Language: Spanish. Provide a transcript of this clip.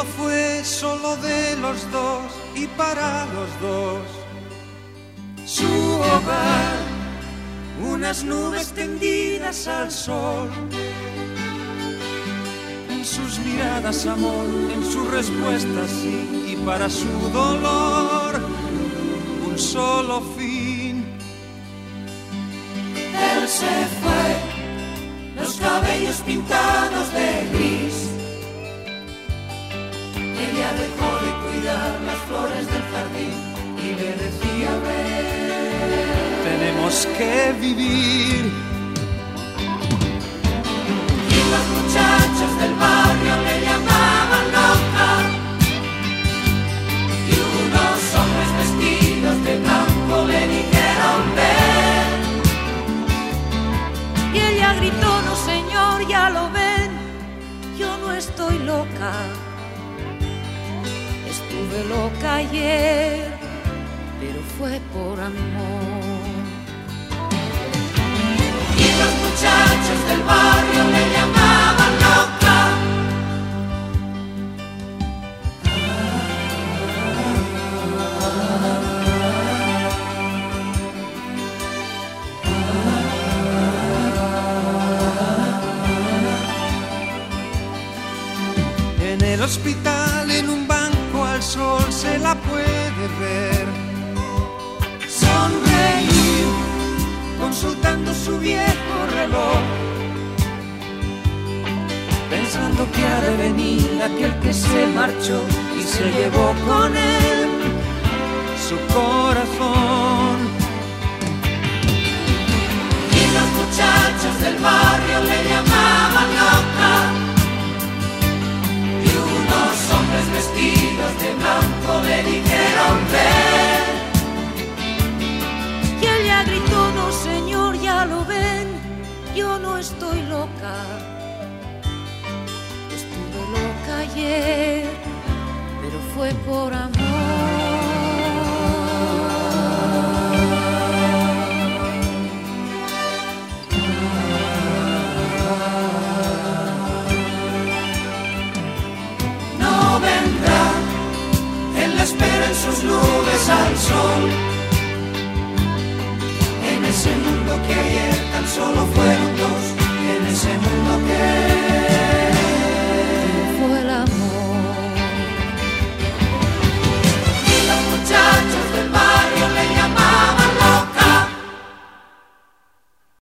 mundo fue solo de los dos y para los dos. Su hogar, unas nubes tendidas al sol. En sus miradas amor, en sus respuestas sí, y para su dolor un solo fin. Él se fue, los cabellos pintados de gris. Ella dejó de cuidar las flores del jardín y le decía ven, tenemos que vivir. Y los muchachos del barrio le llamaban loca, y unos hombres vestidos de blanco le dijeron ven. Y ella gritó no señor, ya lo ven, yo no estoy loca. Estuve loca ayer, pero fue por amor. Y los muchachos del barrio le llamaban loca. En el hospital, en un banco al sol se la puede ver sonreír, consultando su viejo reloj, pensando que ha de venir aquel que se marchó y se llevó con él su corazón. Y los muchachos del barrio le llamaban loca, y unos hombres vestidos de blanco le dijeron ven. Y ella gritó no señor, ya lo ven, yo no estoy loca. Estuve loca ayer, pero fue por amor. No vendrá, él la espera en sus nubes al sol. En ese mundo que ayer tan solo fueron dos, en ese mundo que